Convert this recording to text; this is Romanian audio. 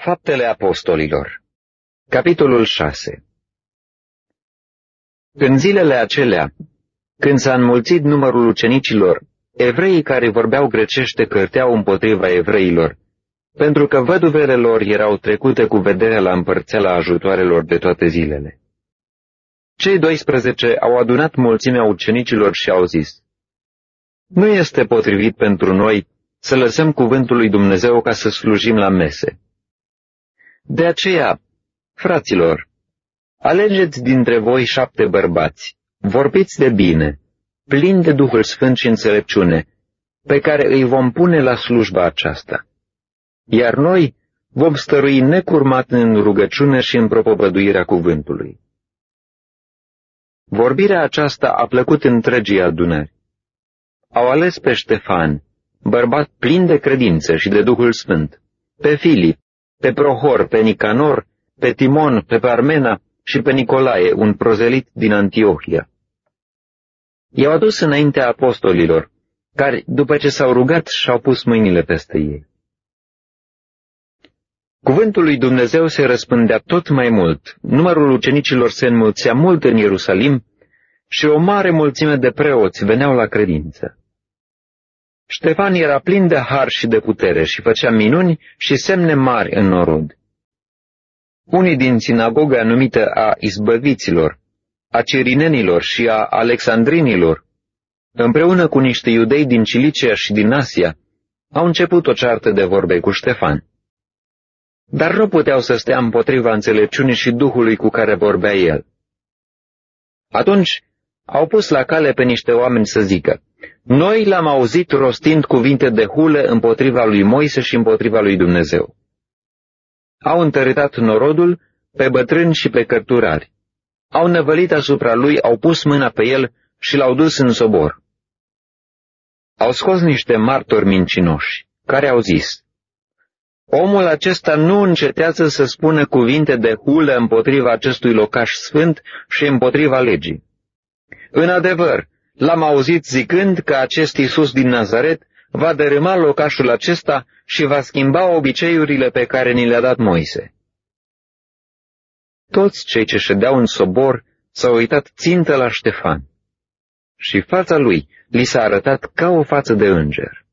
Faptele Apostolilor, capitolul 6. În zilele acelea, când s-a înmulțit numărul ucenicilor, evreii care vorbeau grecește cârteau împotriva evreilor, pentru că văduvele lor erau trecute cu vederea la împărțeala ajutoarelor de toate zilele. Cei 12 au adunat mulțimea ucenicilor și au zis: Nu este potrivit pentru noi să lăsăm cuvântul lui Dumnezeu ca să slujim la mese. De aceea, fraților, alegeți dintre voi 7 bărbați, vorbiți de bine, plini de Duhul Sfânt și înțelepciune, pe care îi vom pune la slujba aceasta. Iar noi vom stărui necurmat în rugăciune și în propovăduirea cuvântului. Vorbirea aceasta a plăcut întregii adunări. Au ales pe Ștefan, bărbat plin de credință și de Duhul Sfânt, pe Filip, pe Prohor, pe Nicanor, pe Timon, pe Parmena și pe Nicolae, un prozelit din Antiohia. I-au adus înaintea apostolilor, care, după ce s-au rugat, și-au pus mâinile peste ei. Cuvântul lui Dumnezeu se răspândea tot mai mult, numărul ucenicilor se înmulțea mult în Ierusalim și o mare mulțime de preoți veneau la credință. Ștefan era plin de har și de putere și făcea minuni și semne mari în norod. Unii din sinagoga numită a Izbăviților, a Cirinenilor și a Alexandrinilor, împreună cu niște iudei din Cilicia și din Asia, au început o ceartă de vorbe cu Ștefan. Dar nu puteau să stea împotriva înțelepciunii și Duhului cu care vorbea el. Atunci au pus la cale pe niște oameni să zică: Noi l-am auzit rostind cuvinte de hulă împotriva lui Moise și împotriva lui Dumnezeu. Au întărâtat norodul pe bătrâni și pe cărturari. Au năvălit asupra lui, au pus mâna pe el și l-au dus în sobor. Au scos niște martori mincinoși, care au zis: Omul acesta nu încetează să spună cuvinte de hulă împotriva acestui locaș sfânt și împotriva legii. În adevăr, l-am auzit zicând că acest Iisus din Nazaret va dărâma locașul acesta și va schimba obiceiurile pe care ni le-a dat Moise. Toți cei ce ședeau în sobor s-au uitat țintă la Ștefan și fața lui li s-a arătat ca o față de înger.